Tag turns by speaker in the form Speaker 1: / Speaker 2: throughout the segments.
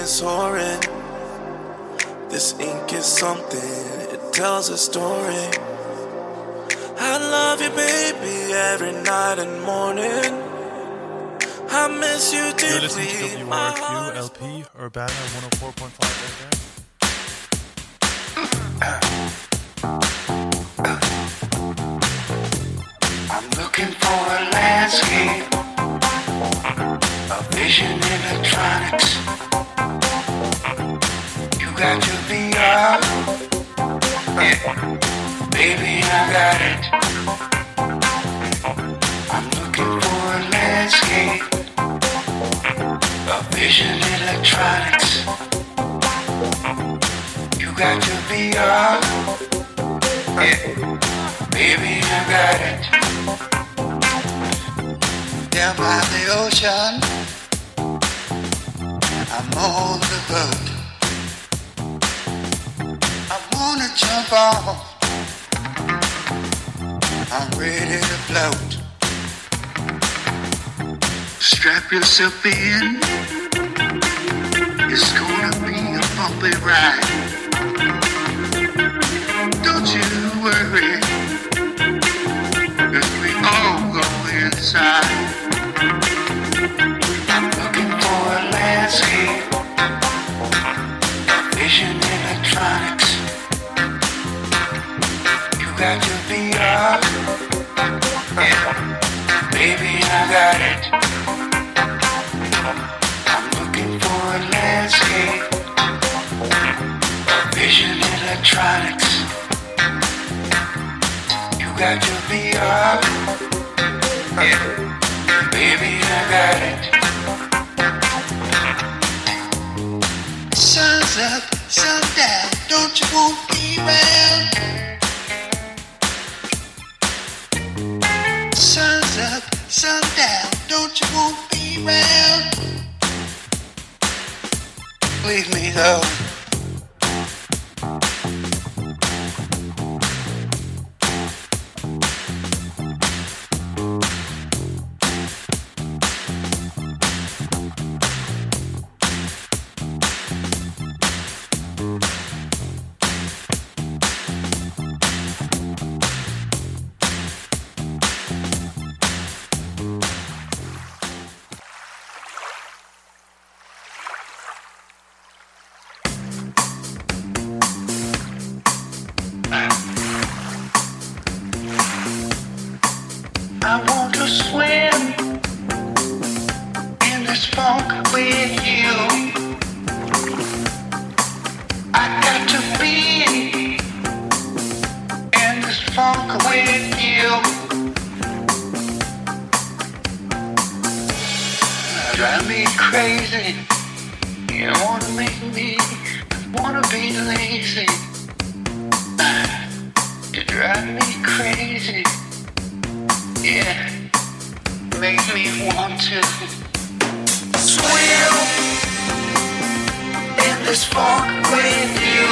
Speaker 1: soaring. This ink is something, it tells a story. I love you, baby, every night and morning. I miss you deeply.
Speaker 2: You're listening to WRQ LP Urbana 104.5 FM.
Speaker 3: I'm looking for a landscape, a vision electronics. You got your VR, yeah, baby, I got it. I'm looking for a landscape, a vision electronics. You got your VR, yeah, baby, I got it. Down by the ocean, I'm on the boat. I wanna jump off, I'm ready to float. Strap yourself in, it's gonna be a bumpy ride. Don't you worry, 'cause we all go inside. I'm looking for a landscape, vision electronics. You got your VR, yeah, baby, I got it. I'm looking for a landscape, vision electronics. You got your VR, yeah, baby, I got it. Sun's up, sun down, don't you want me round? Sun's up, sun down, don't you want me round? Leave me though. I want to swim in this funk with you. I got to be in this funk with you. Drive me crazy. You wanna make me wanna be lazy. You drive me crazy. Yeah, make me want to swim in this funk with you.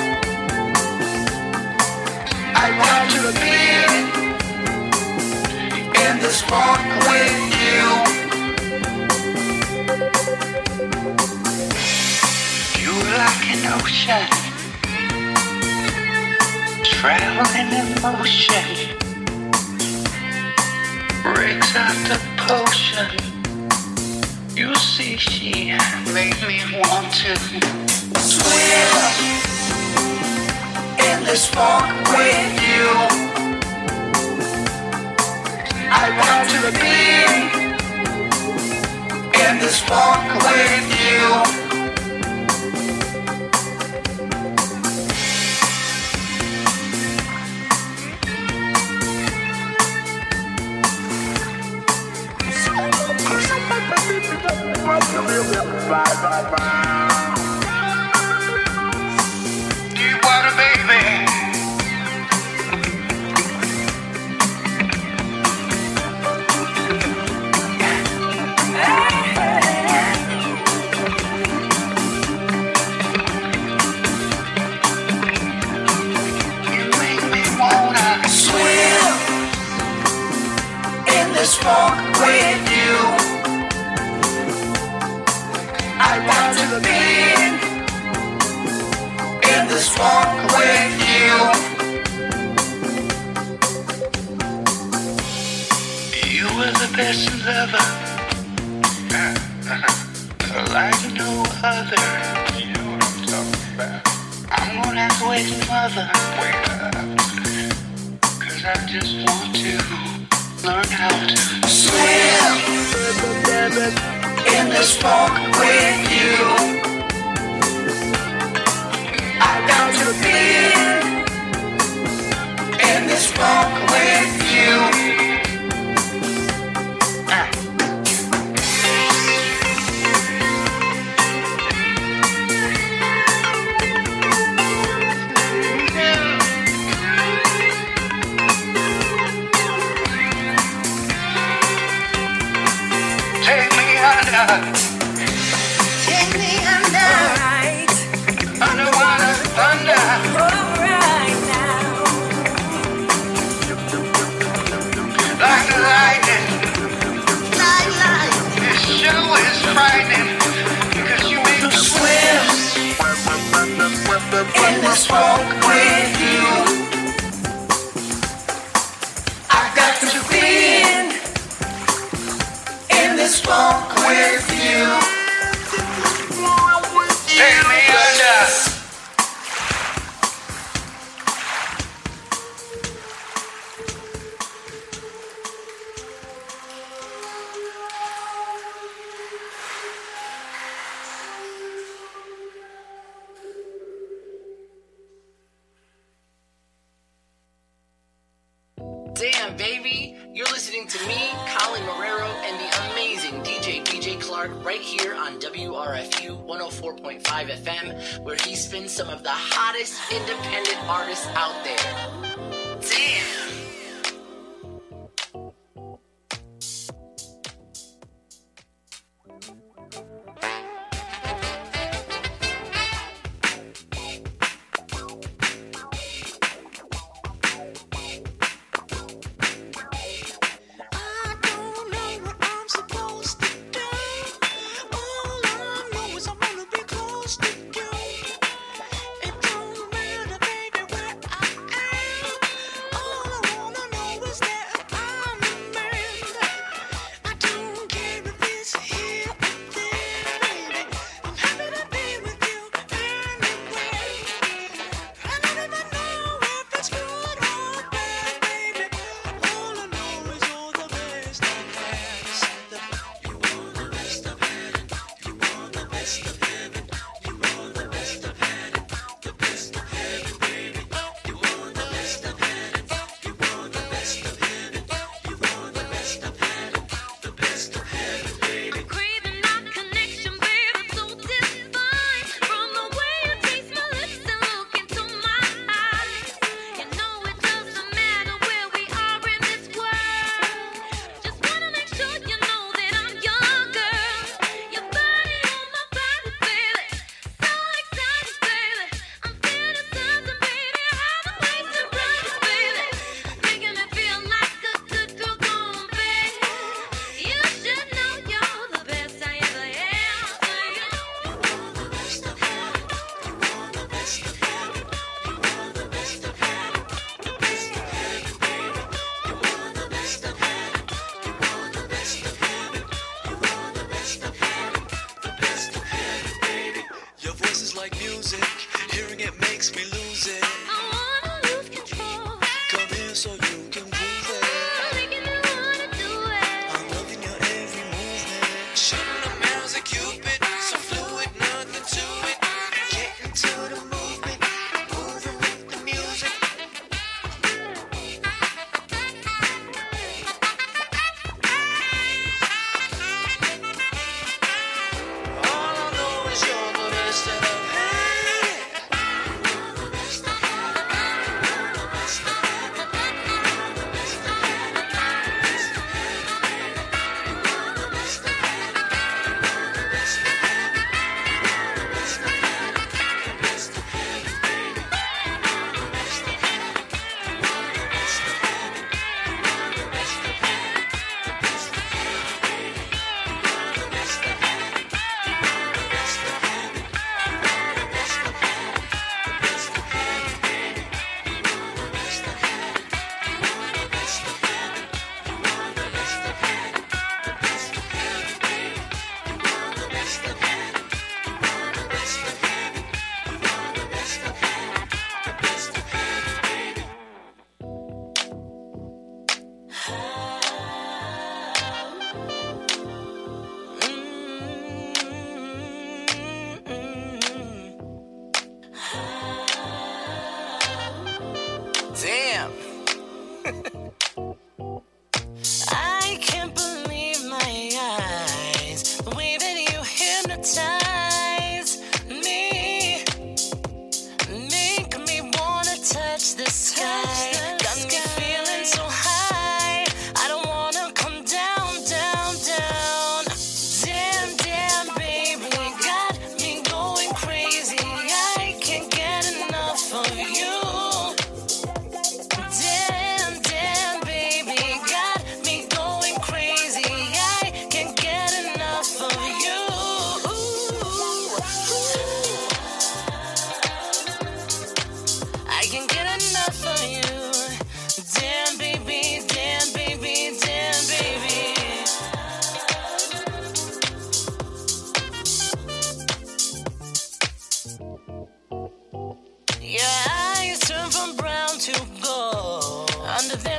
Speaker 3: I got to be in this funk with you. You're like an ocean, traveling in motion. Breaks out the potion. You see, she made me want to swim in this funk with you. I want to be in this funk with you. Deep water, baby. You make me wanna swim in this funk with you. I want to be forever. Like no other. You know what I'm talking about. I'm gonna have to wake your mother. Wake up. Cause I just want to learn how to swim in this funk with you. I got to be in this funk with you. Take me under. Alright. Underwater thunder. Alright now. Like lightning. This show is frightening. Because you make me swim in this funk with you. I got to be in this funk with you. Take me under.
Speaker 4: Damn, baby. You're listening to me, Colin Marrero, and the amazing DJ Clark right here on WRFU 104.5 FM, where he spins some of the hottest independent artists out there. Damn.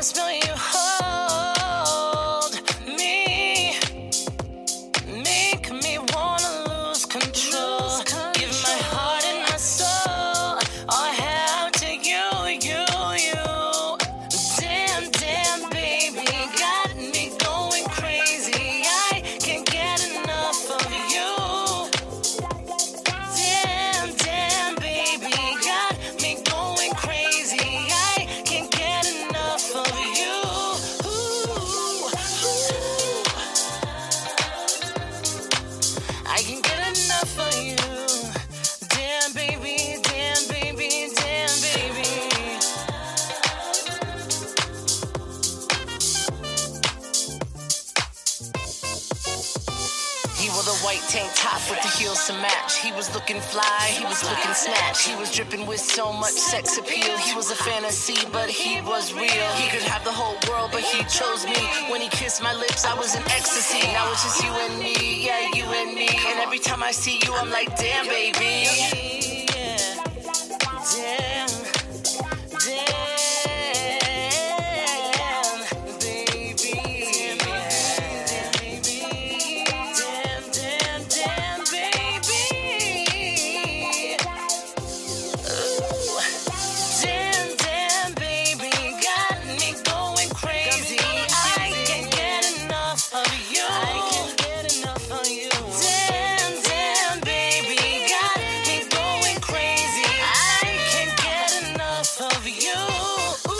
Speaker 4: smell you hold me, make me wanna lose control. Give my heart and my soul, all I have to you. Damn, damn, baby, got me going crazy. I can't get enough of you. Damn, damn, baby, got me going crazy. I can't get enough of you. Ooh, I can't get enough of you. Damn, baby, damn, baby, damn, baby. He wore the white tank top with the heels to match. He was looking fly, he was looking snatch. He was dripping with so much sex appeal. He was a fantasy, but he was real. He could have the whole world, but he chose me. When he kissed my lips, I was in ecstasy. Now it's just you and me, yeah, you and me. And every time I see you, I'm like, damn, baby. Yeah. Damn. Damn, baby. Damn, baby. Damn, damn, damn, baby. Ooh. Damn, damn, baby. Got me going crazy. I can't get enough of you. I can't get enough of you. Damn, damn, baby. Got me going crazy. I can't get enough of you. Ooh.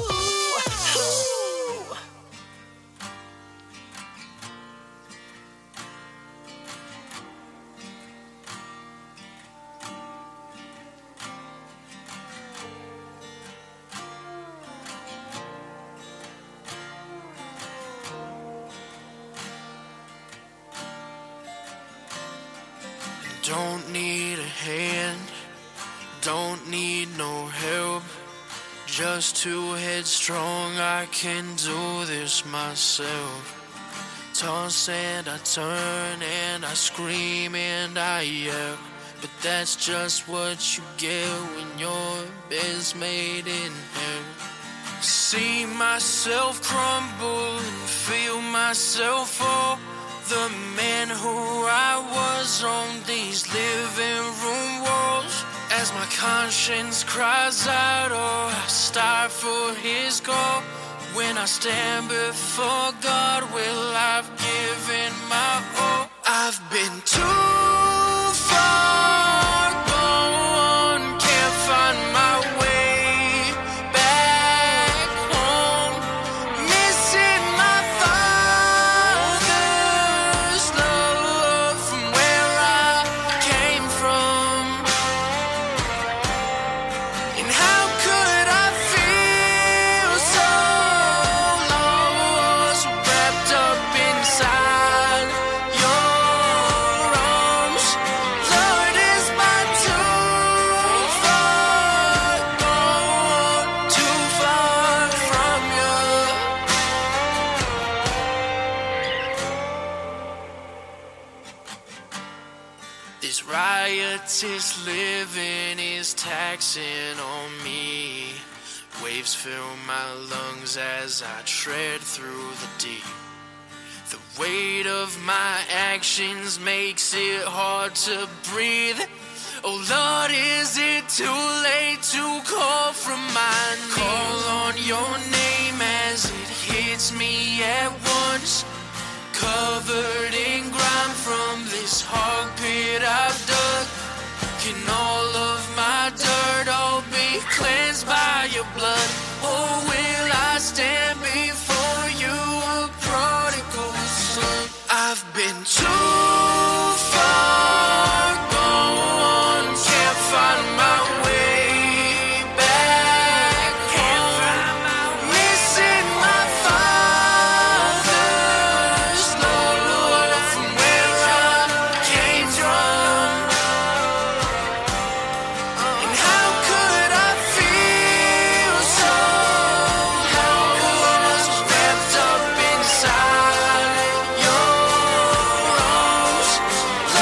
Speaker 1: Don't need a hand, don't need no help. Just too headstrong, I can do this myself. Toss and I turn and I scream and I yell. But that's just what you get when your bed's made in hell. See myself crumble and feel myself fall. The man who I was on these living room walls. As my conscience cries out, oh, I start for his call. When I stand before God, will I've given my all. I've been too far gone, can't find my way back home. Missing my father's love from where I came from. And how could I feel so lost, wrapped up inside your arms? Lord, is my too far gone, too far from you? This riotous living is taxing on me. Waves fill my lungs as I tread through the deep. The weight of my actions makes it hard to breathe. Oh Lord, is it too late to call from my knees? Call on your name as it hits me at once. Covered in grime from this hog pit I've dug. Can all of my dirt all be cleansed by your blood? Or will I stand before you a prodigal son? I've been too far gone, can't find my way back home. Missing my father's love from where I came from. And how could I feel so lost, wrapped up inside your arms?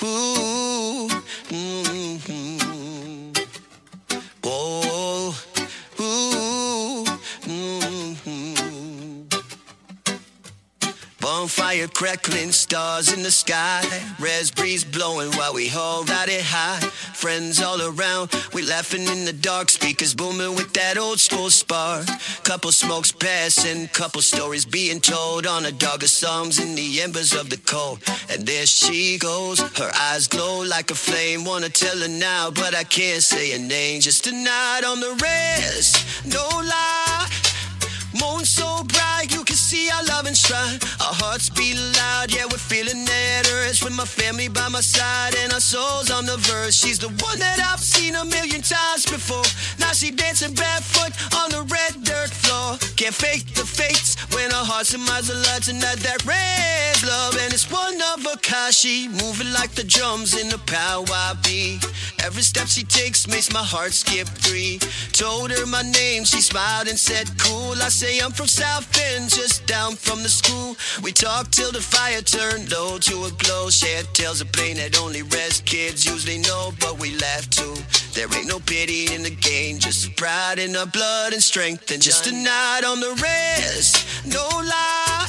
Speaker 5: Ooh, mm-hmm. Oh, ooh, mm-hmm. Bonfire crackling, stars in the sky, res breeze blowing while we hold out it high. Friends all around, we laughing in the dark, speakers booming with that old school spark. Couple smokes passing, couple stories being told on a dog of songs in the embers of the cold. And there she goes, her eyes glow like a flame. Wanna tell her now, but I can't say her name. Just a night on the res, no lie. Moon so bright, you can see our love enshrined. Our hearts beat loud, yeah, we're feeling that urge. With my family by my side and our souls on the verge. She's the one that I've seen a million times before. Now she dancing barefoot on the red dirt floor. Can't fake the fates when our hearts and minds align tonight. That red love, and it's one of a kind. She moving like the drums in the powwow beat. Every step she takes makes my heart skip 3. Told her my name, she smiled and said cool. I say I'm from South Bend, just down from the school. We talked till the fire turned low to a glow. Shared tales of pain that only res kids usually know, but we laugh too. There ain't no pity in the game, just pride in our blood and strength. And just a night on the res, no lie.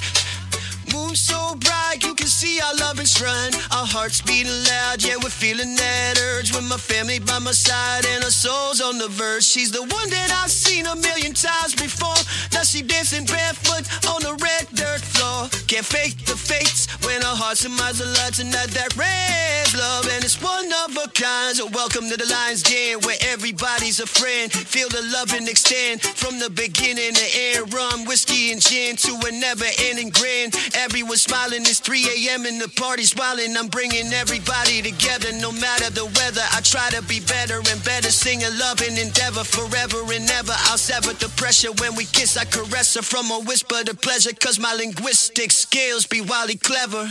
Speaker 5: Moon so bright, you can see our love enshrined. Our hearts beating loud, yeah, we're feeling that urge. With my family by my side and our souls on the verge. She's the one that I've seen a million times before. Now she dancing barefoot on the red dirt floor. Can't fake the fates when our hearts and minds align tonight. That red love, and it's one of a kind. So welcome to the Lions Den, where everybody's a friend. Feel the love and extend from the beginning to end. Rum, whiskey, and gin to a never-ending grin. Everyone's smiling, it's 3 a.m. and the party's wildin'. I'm bringing everybody together no matter the weather. I try to be better and better, singing love and endeavor forever and ever. I'll sever the pressure when we kiss. I caress her from a whisper to pleasure, cause my linguistic skills be wildly clever.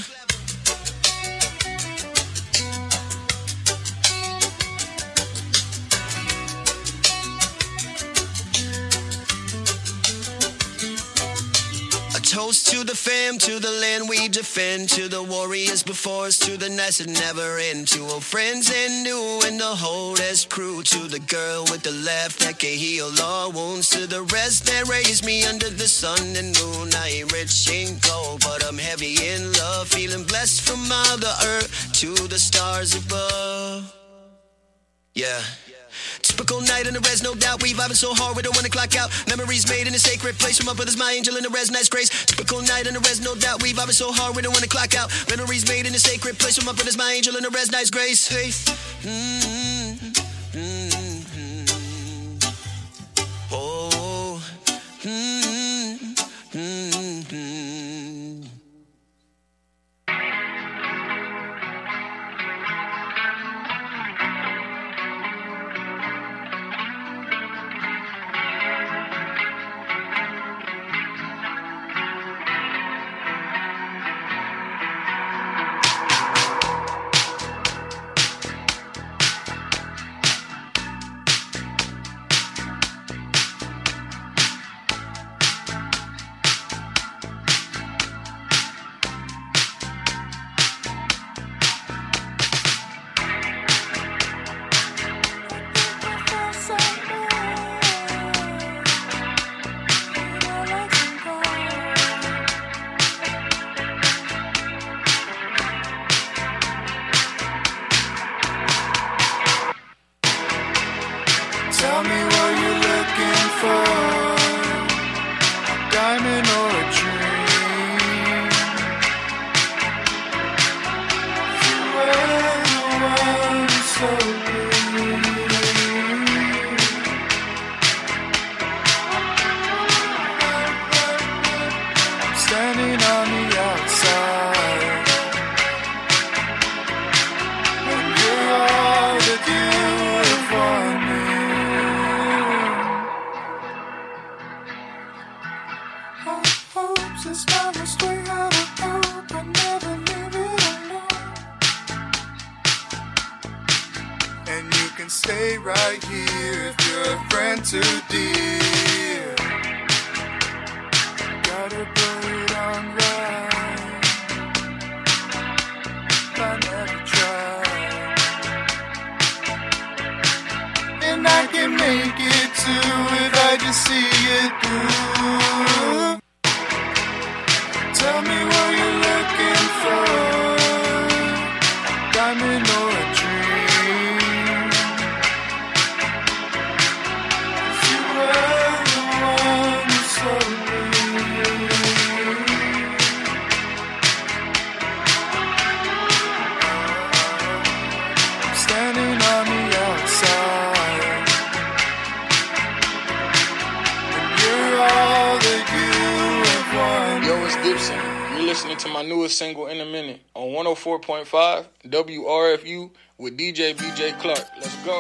Speaker 5: Toast to the fam, to the land we defend, to the warriors before us, to the nights that never end, to old friends and new and the whole S crew, to the girl with the laugh that can heal all wounds, to the rest that raised me under the sun and moon. I ain't rich in gold, but I'm heavy in love, feeling blessed from Mother Earth to the stars above. Yeah. Typical night in the res, no doubt. We vibing so hard we don't wanna clock out. Memories made in a sacred place from my brothers, my angel in the res, nice grace. Typical night in the res, no doubt. We vibing so hard we don't wanna clock out. Memories made in a sacred place from my brothers, my angel in the res, nice grace. Hey. Oh.
Speaker 6: Tell me what you're looking for, a diamond or a dream. You are the one so green. I'm standing on the outside when you're all that you have wanted. Hopes it's not a string out of hope, but never leave it alone. And you can stay right here if you're a friend too dear. Gotta put it on right. I never tried. make it too if I just see it through. Tell me what you're looking for, diamond or a dream. 'Cause you were the one who sold me. I'm standing on the outside, and you're all that you have won.
Speaker 7: Yo, it's Gibson. You're listening to my newest single, In a Minute, on 104.5 WRFU with DJ BJ Clark. Let's go.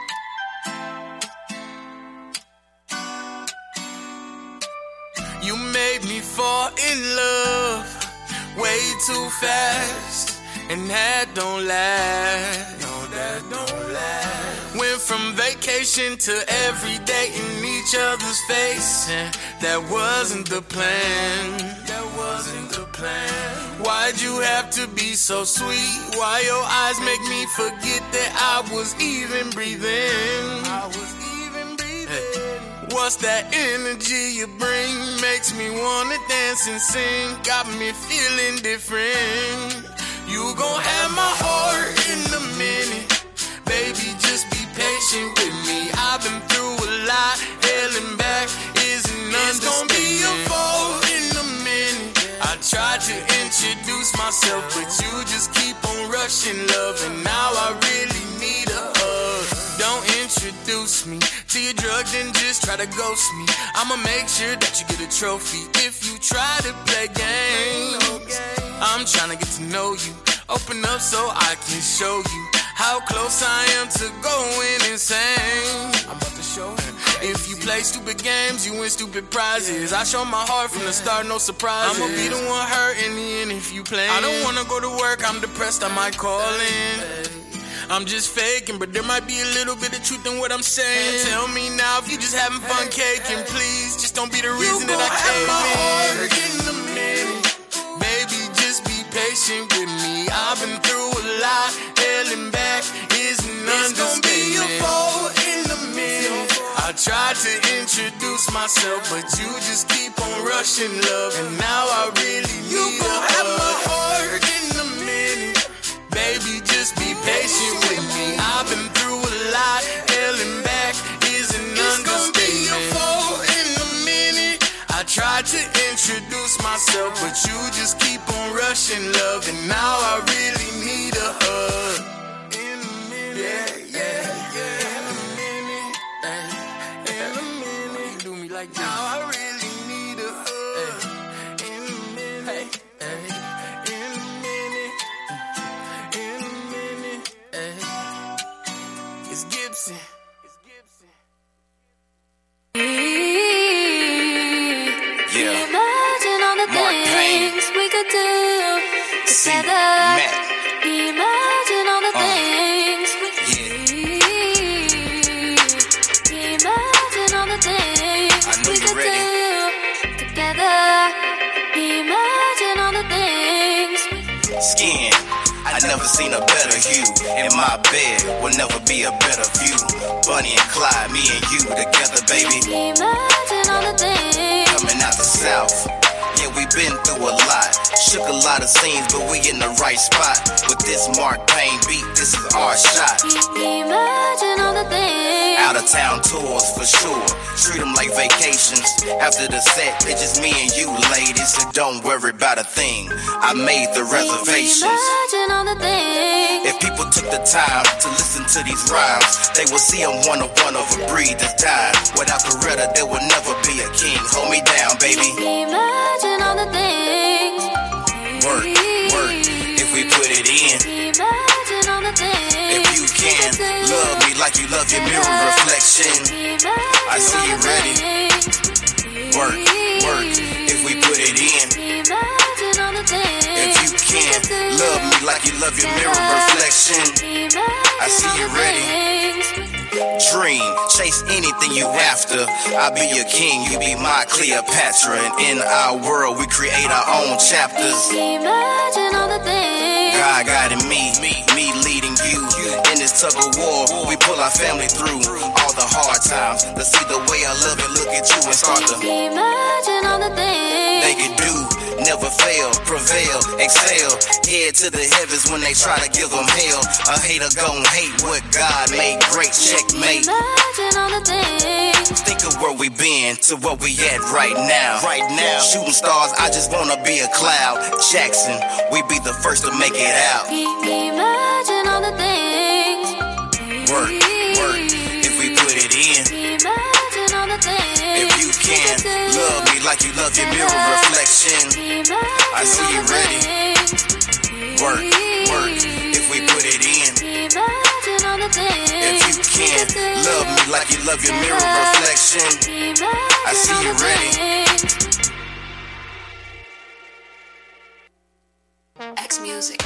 Speaker 1: You made me fall in love way too fast, and that don't last. No, that don't last. Went from vacation to every day in each other's face, and that wasn't the plan. That wasn't the plan. Why'd you have to be so sweet? Why your eyes make me forget that I was even breathing? I was even breathing. What's that energy you bring? Makes me wanna dance and sing. Got me feeling different. You gon' have my heart in a minute. Baby, just be patient with me. I've been through a lot. Hell and back isn't understatement. It's gon' be a fall in a minute. I tried to introduce myself, but you just keep on rushing love, and now I really need a hug. Don't introduce me to your drug, then just try to ghost me. I'ma make sure that you get a trophy if you try to play games. I'm tryna get to know you. Open up so I can show you how close I am to going insane. I'm about to show you. If you play stupid games, you win stupid prizes. I show my heart from the start, no surprises. I'ma be the one hurt in the end if you play. I don't wanna go to work, I'm depressed, I might call in. I'm just faking, but there might be a little bit of truth in what I'm saying. Tell me now if you just having fun caking, please. Just don't be the reason that I came in a minute. Baby, just be patient with me. I've been through a lot. Hell and back isn't understatement. It's gonna be a fall in a minute. I tried to introduce myself, but you just keep on rushing love, and now I really need you gon' have my heart in a minute. Baby, just be patient with me. I've been through a lot. Hell and back isn't understatement. It's gonna be a fall in a minute. I tried to introduce myself, but you just keep on rushing love, and now I really need a hug. In a minute, yeah. In a minute, in a minute. You do me like this. Now I really need a hug. In a minute, in a minute, in a minute. It's Gibson.
Speaker 8: Yeah.
Speaker 9: Imagine all the
Speaker 8: Mark
Speaker 9: things we could do together. Imagine all the things we could do. Imagine all the things
Speaker 8: I know
Speaker 9: we
Speaker 8: you're
Speaker 9: could
Speaker 8: ready.
Speaker 9: do together. Imagine all the things we
Speaker 8: Skin, I never seen a better hue. In my bed will never be a better view. Bunny and Clyde, me and you together, baby.
Speaker 9: Imagine all the things
Speaker 8: Coming out the south, yeah, we been through a lot. Shook a lot of scenes, but we in the right spot. With this Mark Payne beat, this is our shot.
Speaker 9: Imagine all the things
Speaker 8: Out of town tours for sure. Treat them like vacations. After the set, it's just me and you, ladies. So don't worry about a thing. I made the reservations.
Speaker 9: Imagine all the things
Speaker 8: If people took the time to listen to these rhymes, they will see I'm one of a breed that's died. Without Coretta, there will never be a king. Hold me down, baby.
Speaker 9: Imagine all the things
Speaker 8: Work, work, if we put it in.
Speaker 9: Imagine all the things
Speaker 8: If you can, love me like you love your mirror reflection. I see you ready. Work, work, if we put it in.
Speaker 9: Imagine all the things
Speaker 8: If you can, love me like you love your mirror reflection. I see you ready. Dream, chase anything you after. I'll be your king, you be my Cleopatra. And in our world, we create our own chapters.
Speaker 9: Imagine all the things
Speaker 8: God guiding me leading you. In this tug of war. We pull our family through all the hard times. Let's see the way I love and look at you and start to
Speaker 9: imagine all the things
Speaker 8: they can do. Never fail, prevail, excel. Head to the heavens when they try to give them hell. A hater gon' hate what God made great. Checkmate.
Speaker 9: imagine all the things
Speaker 8: Think of where we been to where we at right now. Right now, shooting stars, I just wanna be a cloud. Jackson, we be the first to make it out.
Speaker 9: imagine all the things
Speaker 8: Work, if we put it in.
Speaker 9: imagine all the things
Speaker 8: If you can, love me like you love your mirror reflection. I see you ready. Work, if we put it in.
Speaker 9: imagine all the things
Speaker 8: If you can, love me like you love your mirror reflection. I see you ready.
Speaker 9: X Music.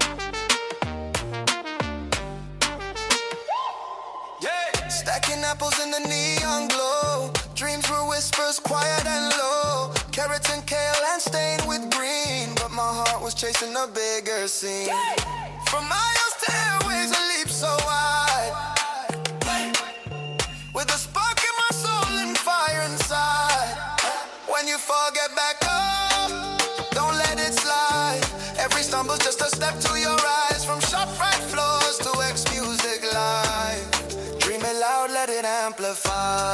Speaker 6: Stacking apples in the neon glow. Dreams were whispers, quiet and low. Carrots and kale and stained with green. But my heart was chasing a bigger scene. From miles to airways, a leap so wide. With a spark in my soul and fire inside. When you fall, get back up. Don't let it slide. Every stumble's just a step to your rise. From shop right floors to X Music Live. Dream it loud, let it amplify.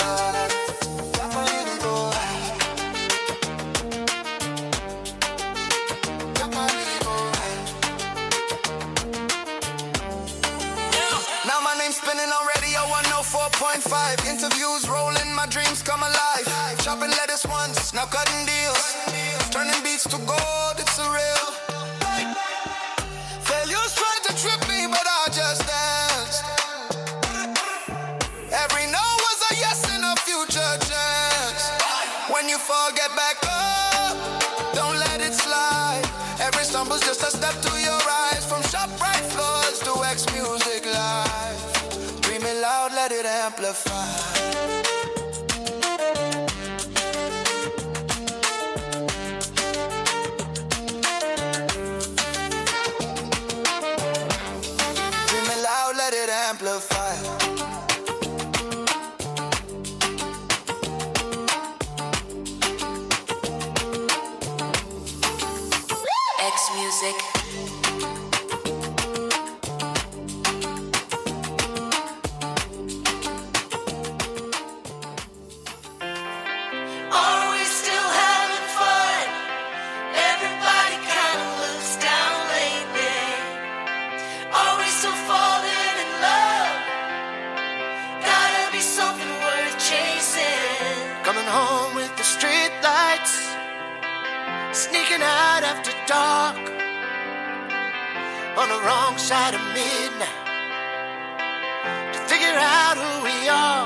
Speaker 6: Now my name's spinning on radio 104.5. Interviews rolling, my dreams come alive. Chopping lettuce once, now cutting deals. Turning beats to gold, it's surreal. Failures tried to trip me, but I just danced. Every no was a yes and a future chance. When you fall, get back up. Don't let it slide. Every stumble's just a step to your rise. From shop right floors to X Music Live. Dream it loud, let it amplify. Dream it loud, let it amplify.
Speaker 9: X Music.
Speaker 10: Are we still having fun? Everybody kinda looks down lately. Are we still falling in love? Gotta be something worth chasing.
Speaker 6: Coming home with the street lights. Sneaking out after dark. On the wrong side of midnight. To figure out who we are.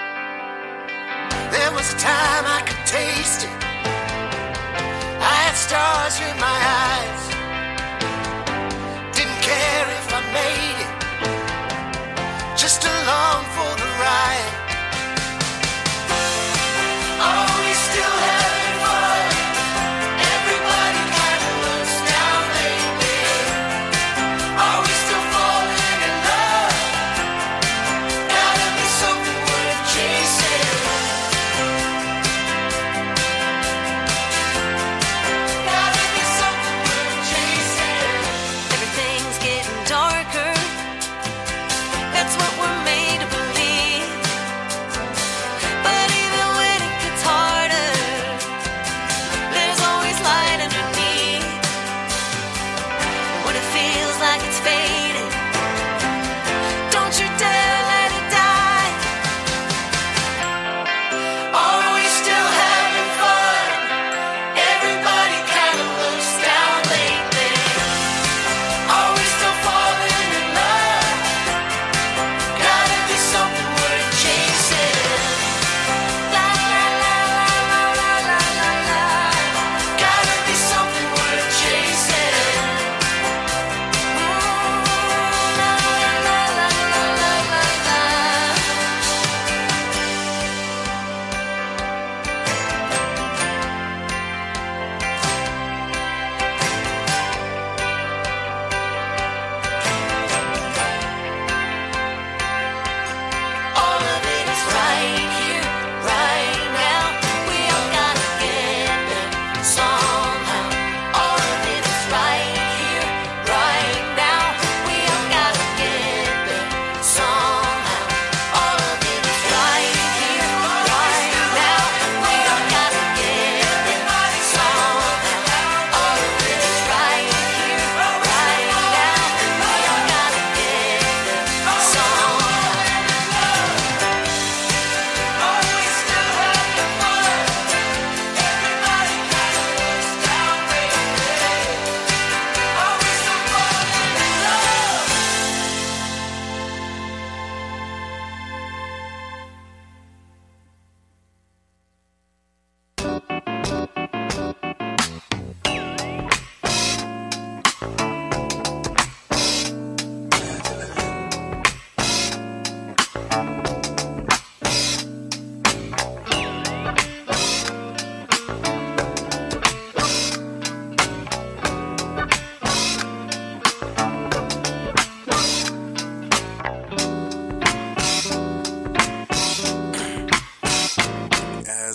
Speaker 6: There was a time I could taste it. I had stars in my eyes. Didn't care if I made it. Just along for the ride.
Speaker 10: Are we still having fun? Everybody kinda looks down lately. Are we still falling in love? Gotta be something worth chasing. Gotta be something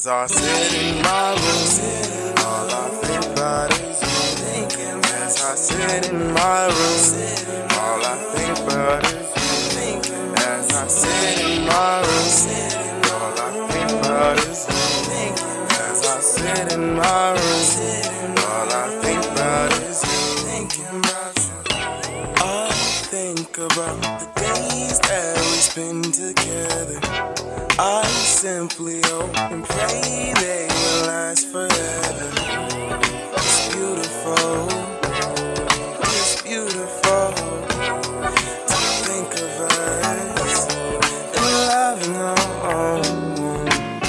Speaker 1: As I sit in my room, all I think about is you. As I sit in my room, all I think about is you. As I sit in my room, all I think about is you. As I sit in my room, all I think about is you. I think about the days that we spend together. I simply hope and pray they will last forever. It's beautiful, it's beautiful to think of us and loving home.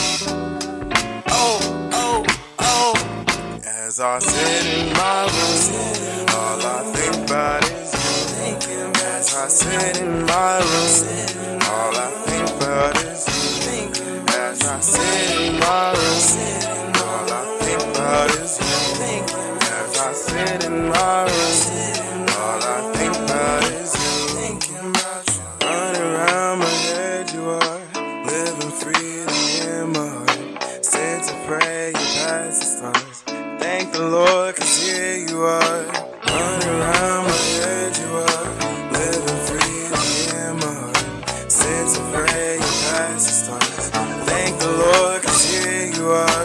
Speaker 1: As I sit in my room, all I think about is you. As I sit in my room, all I think about is you. As I sit in my room, all I think about is you. As I sit in my room, all I think about is you. Running around my head, you are living freely in my heart. Said to pray, you pass the stars. Thank the Lord, 'cause here you are. Running around my head, you are living freely in my heart. Said to pray, you pass the stars. Thank the Lord, 'cause here you are.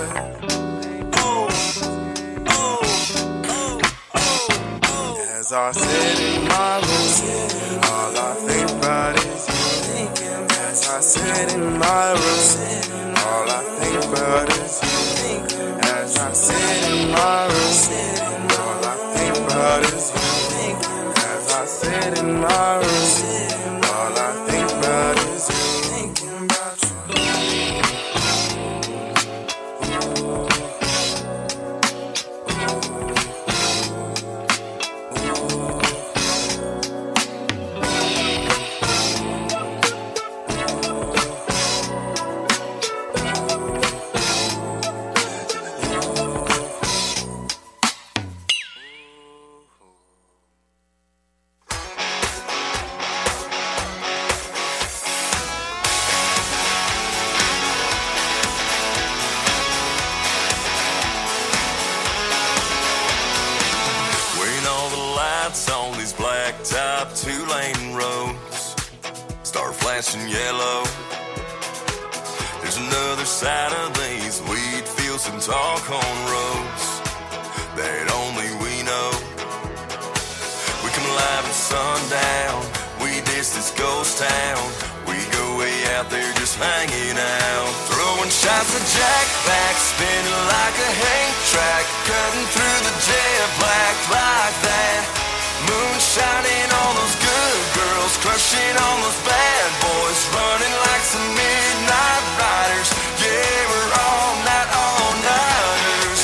Speaker 1: As I sit in my room, all I think about is you. As I sit in my room, all I think about is you. As I sit in my room, all I think about is you. As I sit in my room, all I think about is you.
Speaker 11: Flashing yellow. There's another side of these wheat fields and tall corn roads that only we know. We come alive at sundown. We diss this ghost town. We go way out there just hanging out, throwing shots of jackback, spinning like a Hank track, cutting through the jet black like that. Moonshining on those good girls, crushing on those bad boys, running like some midnight riders. Yeah, we're all-nighters,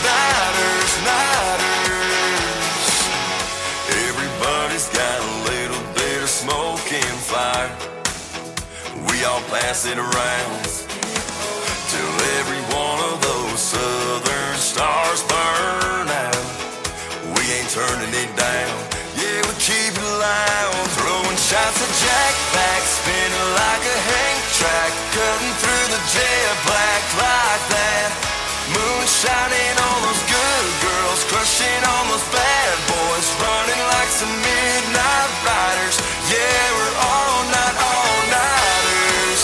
Speaker 11: nighters. Everybody's got a little bit of smoke and fire. We all pass it around till every one of those southern stars burn out. We ain't turning it down. Yeah, we keep it loud, throwing shots of jackback, spinning like a Hank track, cutting through the jet black like that. Moonshining on those good girls, crushing on those bad boys, running like some midnight riders. Yeah, we're all-nighters.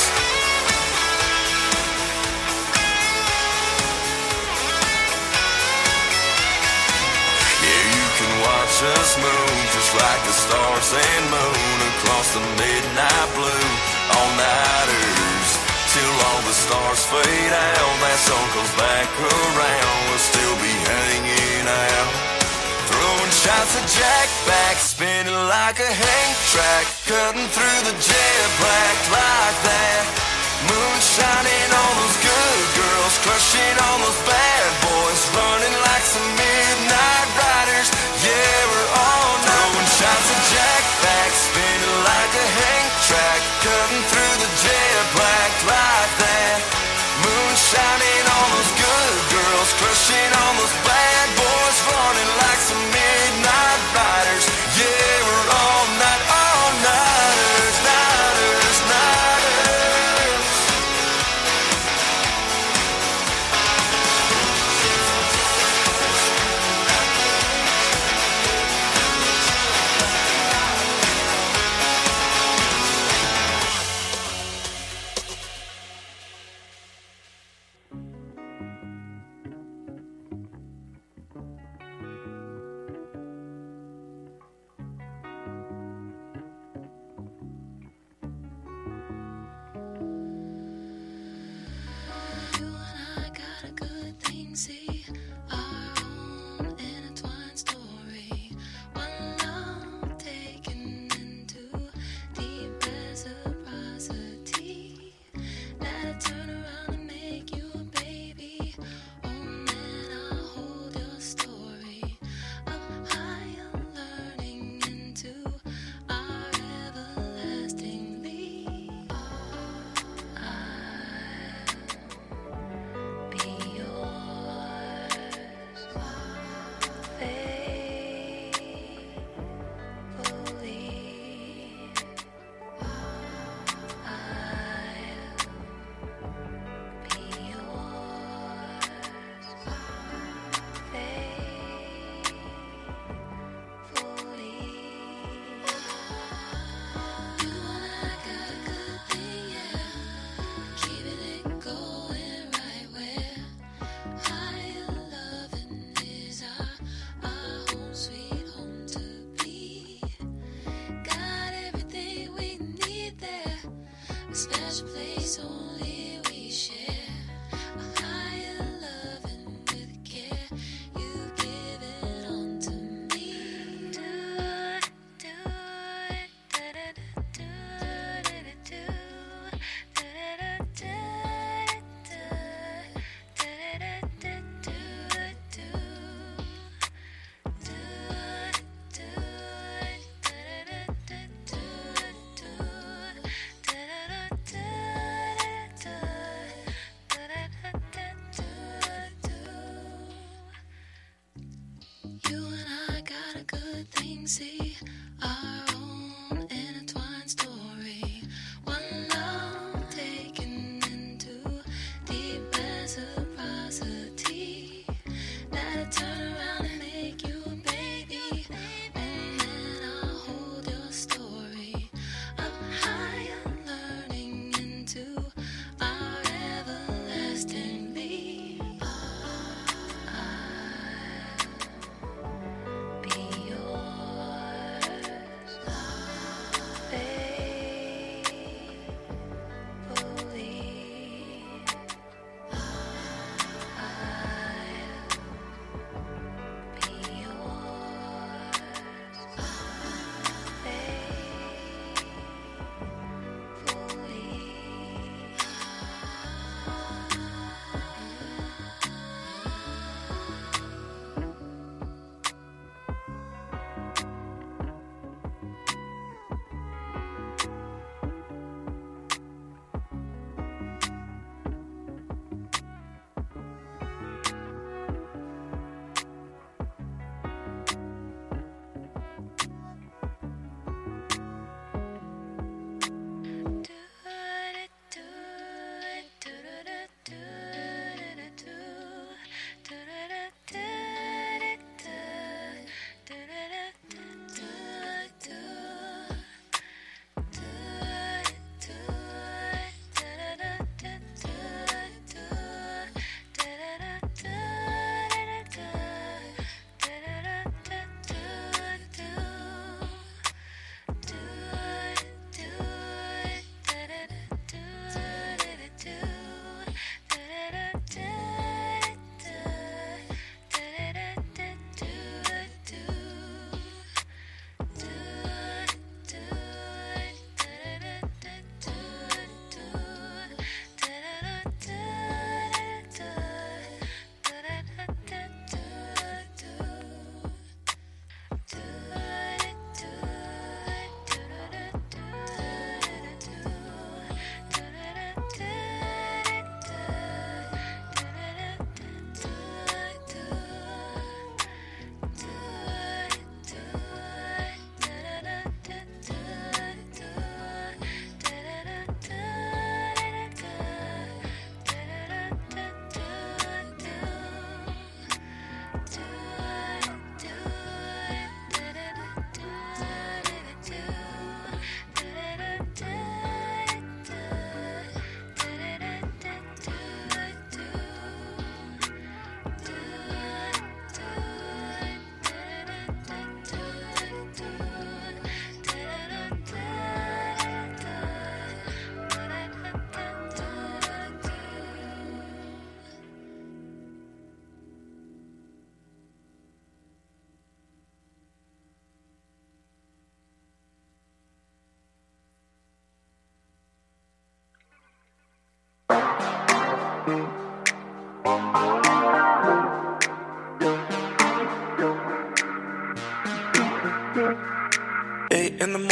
Speaker 11: Yeah, you can watch us move just like the stars and moon across the midnight blue. All-nighters till all the stars fade out. That sun comes back around, we'll still be hanging out, throwing shots of jackback, spinning like a Hank track, cutting through the jet black like that. Moonshining on those good girls, crushing on those bad boys, running like some midnight riders. Yeah, we're all throwing shots of jackback, spinning like a Hank track, cutting through the jet black like that. Moonshining on those good girls, crushing on those bad boys, running like some midnight riders. Yeah, we're all-nighters, nighters.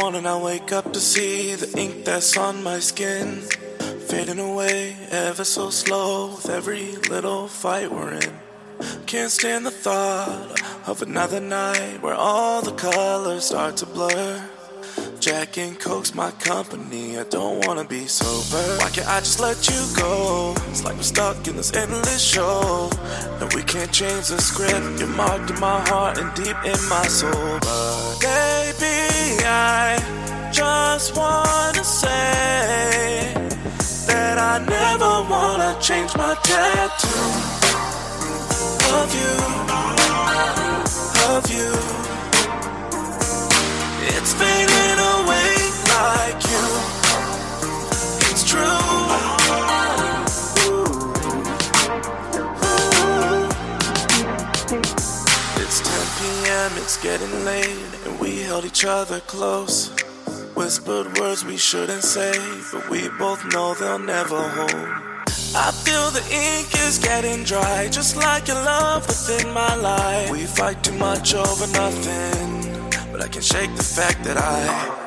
Speaker 1: morning I wake up to see the ink that's on my skin fading away ever so slow with every little fight we're in. Can't stand the thought of another night where all the colors start to blur. Jack and Coke's my company, I don't wanna be sober. Why can't I just let you go? It's like we're stuck in this endless show. No, we can't change the script. You're marked in my heart and deep in my soul. But baby, I just wanna say that I never wanna change my tattoo of you, of you. It's fading away like you. It's true. It's 10 p.m., it's getting late, and we held each other close. Whispered words we shouldn't say, but we both know they'll never hold. I feel the ink is getting dry, just like your love within my life. We fight too much over nothing, but I can't shake the fact that I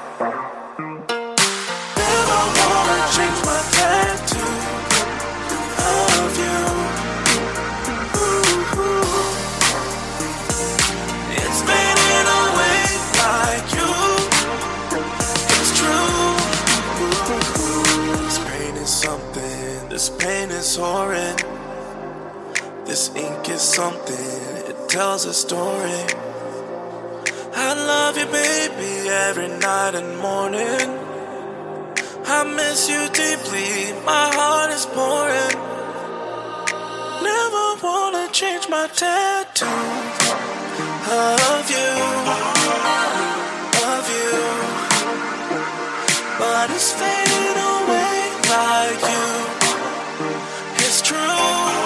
Speaker 1: never wanna change my tattoo of you. Ooh. It's fading away like you. It's true. This pain is something, this pain is horrid. This ink is something, it tells a story. I love you, baby, every night and morning. I miss you deeply, my heart is pouring. Never wanna change my tattoo of you, of you. But it's fading away like you. It's true.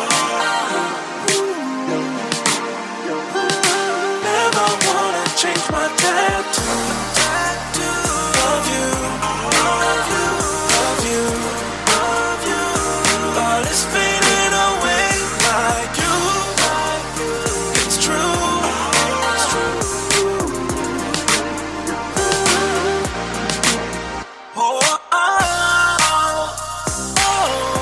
Speaker 1: Change my tattoo of you, of you, of you, of you. But it's fading away like you. It's true. It's true. Oh, oh, oh,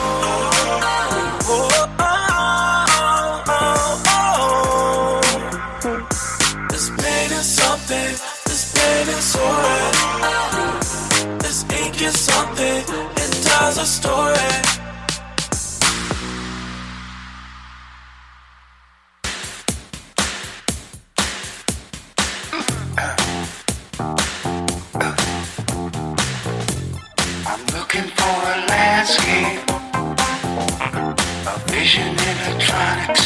Speaker 1: oh, oh, oh. This pain is something, this pain is horrid. This ink is something, it tells a story.
Speaker 3: I'm looking for a landscape, a vision in electronics.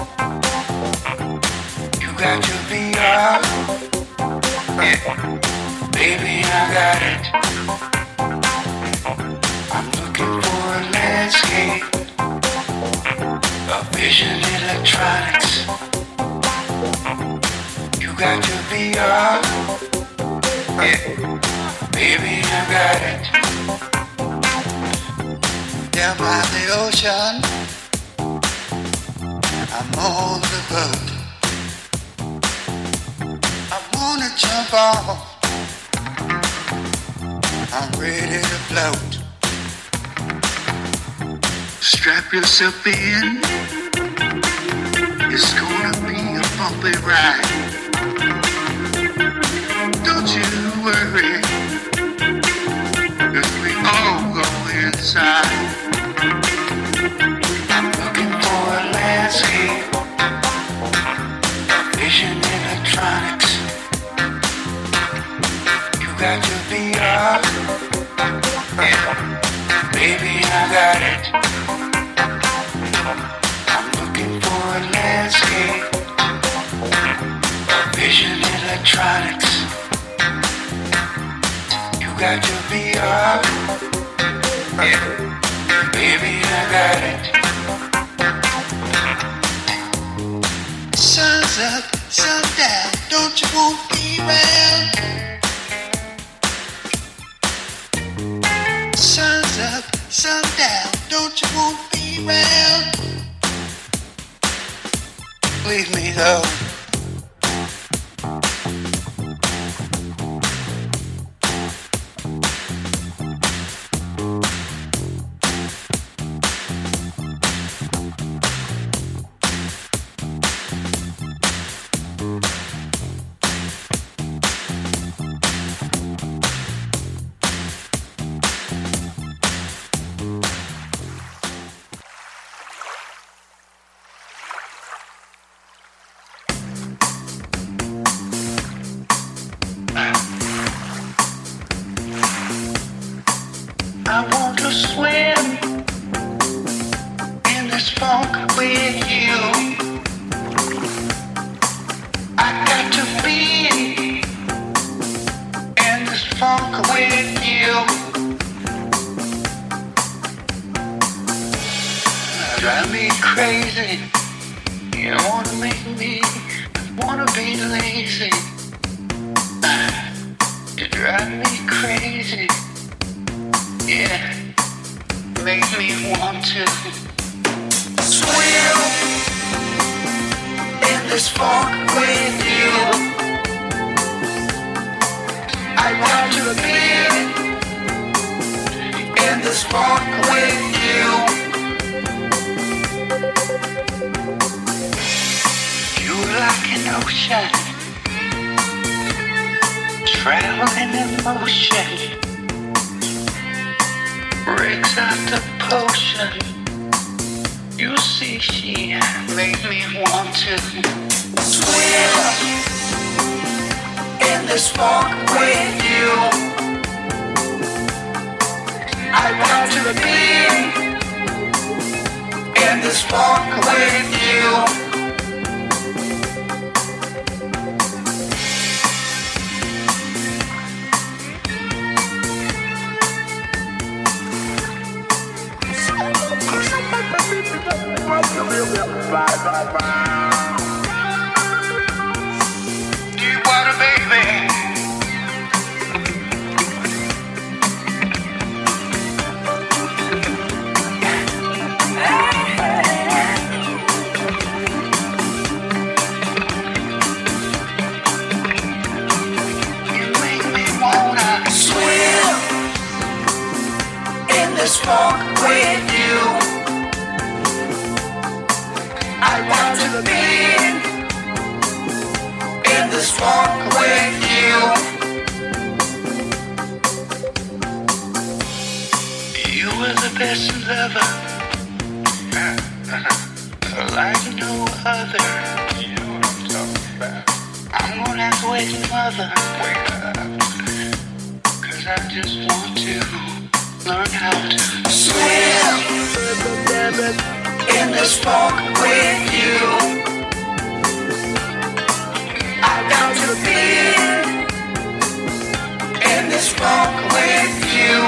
Speaker 3: You got your VR, yeah. Baby, I got it. I'm looking for a landscape, a vision in electronics. You got your VR, yeah. Baby, I got it. Down by the ocean, I'm on the boat. I wanna jump off. I'm ready to float. Strap yourself in. It's gonna be a bumpy ride. Don't you worry, 'cause we all go inside. I'm looking for a landscape, vision electronics. You got your VR, yeah. Baby, I got it. I'm looking for a landscape, vision electronics. You got your VR, yeah. Baby, I got it. Sun's up, sun down, don't you want me round? Sun's up, sun down, don't you want me round? Leave me alone. funk with you. Drive me crazy. You wanna make me wanna be lazy. You drive me crazy. Yeah, make me want to swim in this funk with you. I want to be in this funk with you. You're like an ocean, traveling in motion. Breaks out the potion. You see, she made me want to swim in this funk with you. I want to be in this funk with you. Deep water, baby. You make me wanna swim in this funk with you. I want to be in this funk with you. You were the best lover, like no other. You know what I'm talking about. I'm gonna have to wake mother. Wake up, 'cause I just want to learn how to swim in this funk with you. I got to be in this funk with you.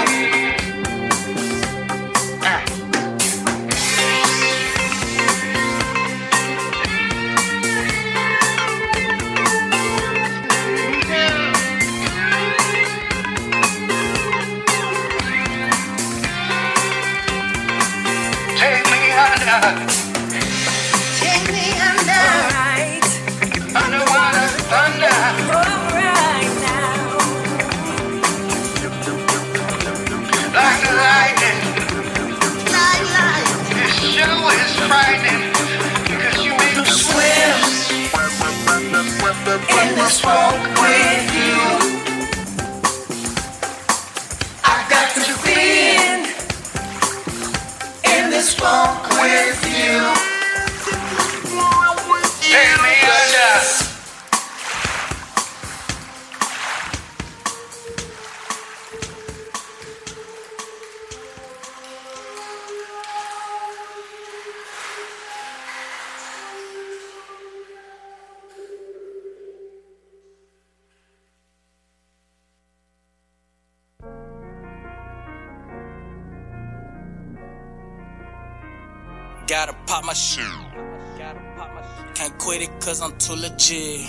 Speaker 3: Take me under.
Speaker 10: Take me under. Alright.
Speaker 3: Underwater thunder.
Speaker 10: Alright now.
Speaker 3: Like lightning.
Speaker 10: Light.
Speaker 3: This show is frightening because you make me swim in this funk with you. I got to be in this funk with you. Take me under.
Speaker 12: Gotta pop my shit. Can't quit it cause I'm too legit.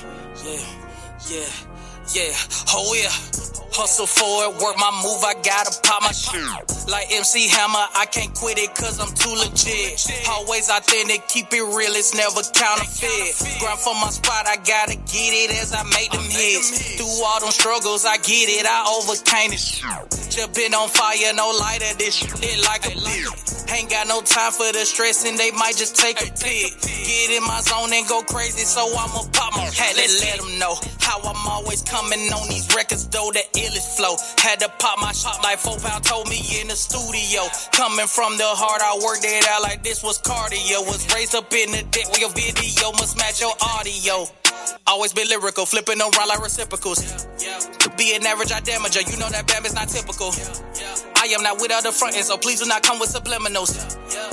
Speaker 12: Yeah. Oh yeah. Hustle for it, work my move, I gotta pop my shit. Like MC Hammer, I can't quit it cause I'm too legit. Always authentic, keep it real, it's never counterfeit. Grind for my spot, I gotta get it as I make them hits. Through all them struggles, I get it, I overcame it. Just been on fire, no lighter, this shit lit like a bitch. Ain't got no time for the stress and they might just take a pic. Get in my zone and go crazy, so I'ma pop my hat. Let them know how I'm always coming on these records, though the illest flow. Had to pop my shot like 4 Pound told me in the studio. Coming from the heart, I worked it out like this was cardio. Was raised up in the deck where your video must match your audio. Always been lyrical, flipping around like reciprocals. To be an average, I damage her. You know that bam is not typical. I am not without the frontin', so please do not come with subliminals.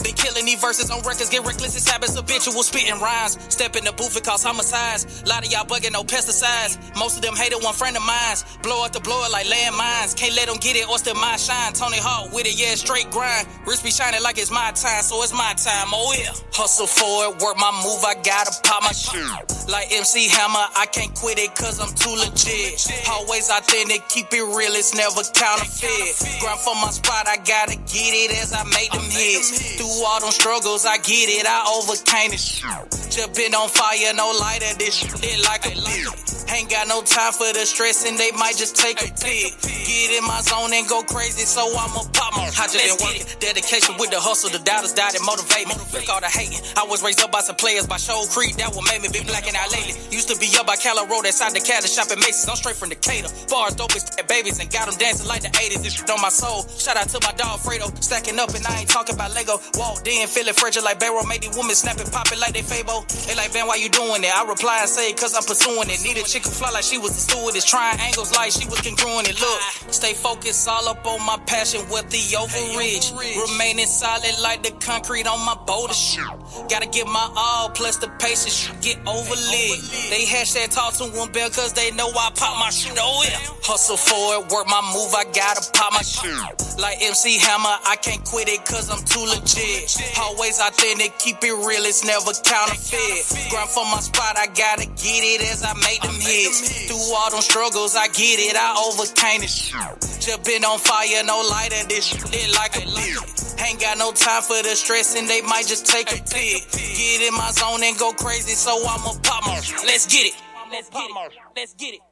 Speaker 12: been killing these verses on records, get reckless, it's habits, habitual spitting rhymes. Step in the booth, it cause homicides. Lot of y'all bugging, no pesticides. Most of them hated one friend of mine's. Blow up the blower like landmines. Can't let them get it or still my shine. Tony Hawk with it, yeah, straight grind. Wrist be shining like it's my time, so it's my time, oh yeah. Hustle for it, work my move, I gotta pop my shit. Like MC Hammer, I can't quit it cause I'm too legit. Always authentic, keep it real, it's never counterfeit. Grind for my spot, I gotta get it as I make them hits. Through all them struggles, I get it, I overcame it. Just been on fire, no lighter, this shit lit like a lit. Ain't got no time for the stress and they might just take a pic. Get in my zone and go crazy, so I'ma pop my. I just been working, dedication with the hustle, the doubters died and motivate me. Look all the hating, I was raised up by some players by Show Creek, that what made me be blacking out lately. Used to be up by Calla Road, outside the cat and shop at Macy's, I'm straight from Decatur. Bars dope as babies and got them dancing like the 80s, this shit on my soul. Shout out to my dog Fredo, stacking up and I ain't talking about Lego. Walked in, feeling fragile like Barrow, made these women snapping, popping like they Fabo. They like, Ben, why you doing it? I reply and say, cause I'm pursuing it. Need a chick who fly like she was a stewardess, trying angles like she was congruent. And look, stay focused all up on my passion, wealthy overreach. Remaining solid like the concrete on my boulder shit. Gotta give my all, plus the patience, get overlit. They hashtag talk to one bell cause they know I pop my shit, oh yeah. Hustle for it, work my move, I gotta pop my shit. Like MC Hammer, I can't quit it cause I'm too legit. Always authentic, keep it real, it's never counterfeit. Grind for my spot, I gotta get it as I make them hits. Through all them struggles, I get it, I overcame it. Just been on fire, no lighter, this shit lit like a lit. Ain't got no time for the stress and they might just take a pic. Get in my zone and go crazy, so I'ma pop my. Let's get it. Let's get it. Let's get it.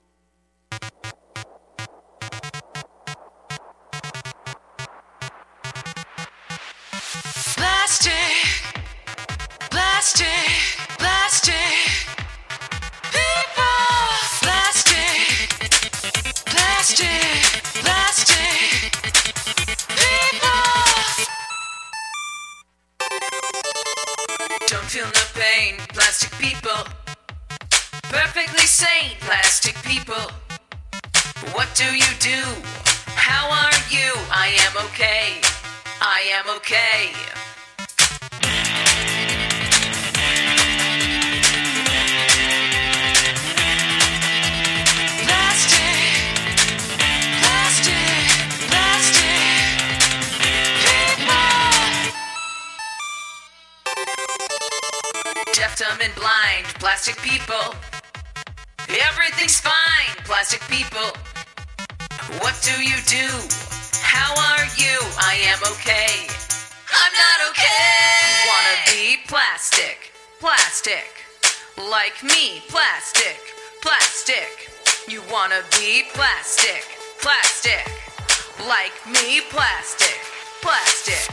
Speaker 10: Plastic, plastic, plastic. People, plastic, plastic, plastic. People. Don't feel no pain, plastic people. Perfectly sane, plastic people. What do you do? How are you? I am okay. I am okay. Deaf, dumb, and blind, plastic people. Everything's fine, plastic people. What do you do? How are you? I am okay. I'm not okay. Wanna be plastic, plastic. Like me, plastic, plastic. You wanna be plastic, plastic. Like me, plastic, plastic.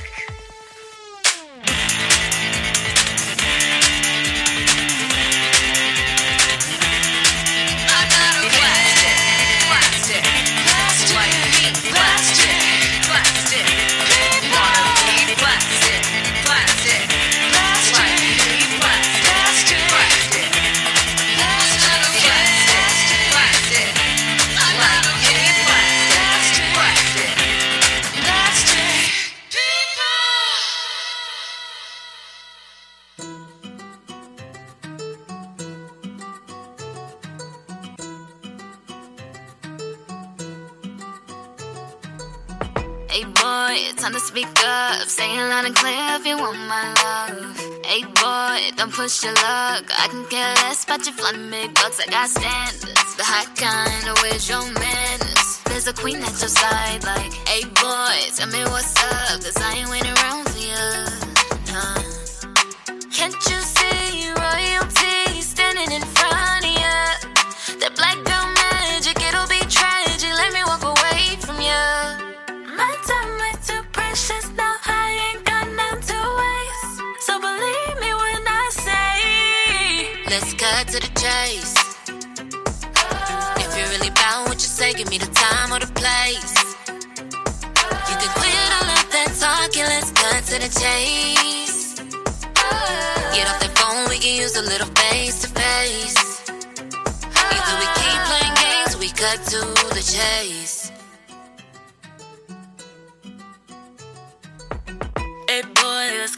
Speaker 9: Hey boy, time to speak up. Say it loud and clear if you want my love. Hey boy, don't push your luck. I can care less about your flying big bucks. I got standards, the high kind. Where's your manners? There's a queen at your side. Like, hey boy, tell me what's up, cause I ain't waiting around for you. Nah. Can't you see royalty standing in front of you? That black girl magic, it'll be tragic. Let me walk away from you. My time is too precious, now I ain't got none to waste. So believe me when I say, let's cut to the chase. If you're really bound what you say, give me the time or the place. You can quit all of that talking, let's cut to the chase. Get off that phone, we can use a little face to face. Either we keep playing games or we cut to the chase. Hey boy, let's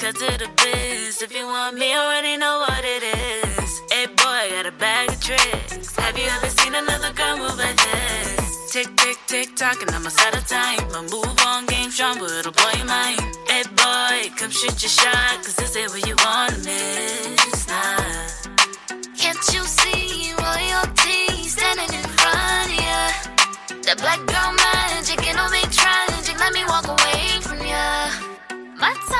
Speaker 9: cut to the biz. If you want me, already know what it is. Hey boy, I got a bag of tricks. Have you ever seen another girl move like this? Tick, tick, tick, tock, and I'm out of time. My move on game strong, but it'll blow your mind. Hey boy, come shoot your shot, cause this ain't what you wanna miss. Nah. Can't you see royalty standing in front of ya? That black girl magic